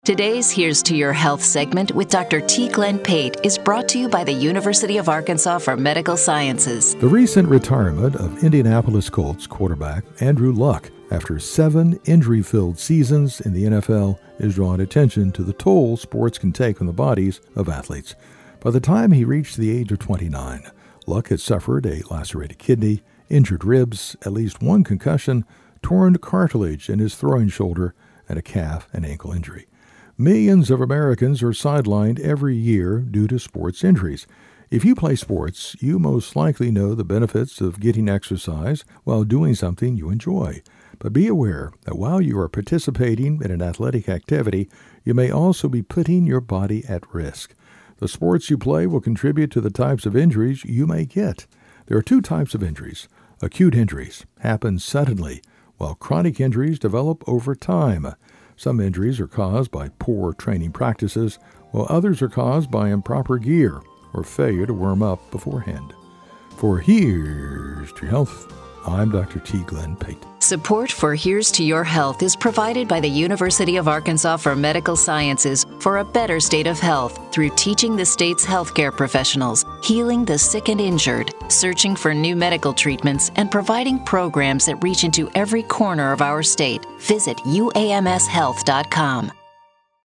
Today's Here's to Your Health segment with Dr. T. Glenn Pate is brought to you by the University of Arkansas for Medical Sciences. The recent retirement of Indianapolis Colts quarterback Andrew Luck after 7 injury-filled seasons in the NFL is drawing attention to the toll sports can take on the bodies of athletes. By the time he reached the age of 29, Luck had suffered a lacerated kidney, injured ribs, at least one concussion, torn cartilage in his throwing shoulder, and a calf and ankle injury. Millions of Americans are sidelined every year due to sports injuries. If you play sports, you most likely know the benefits of getting exercise while doing something you enjoy. But be aware that while you are participating in an athletic activity, you may also be putting your body at risk. The sports you play will contribute to the types of injuries you may get. There are 2 types of injuries. Acute injuries happen suddenly, while chronic injuries develop over time. Some injuries are caused by poor training practices, while others are caused by improper gear or failure to warm up beforehand. For Here's to Your Health, I'm Dr. T. Glenn Pate. Support for Here's to Your Health is provided by the University of Arkansas for Medical Sciences for a better state of health through teaching the state's healthcare professionals, healing the sick and injured, searching for new medical treatments, and providing programs that reach into every corner of our state. Visit uamshealth.com.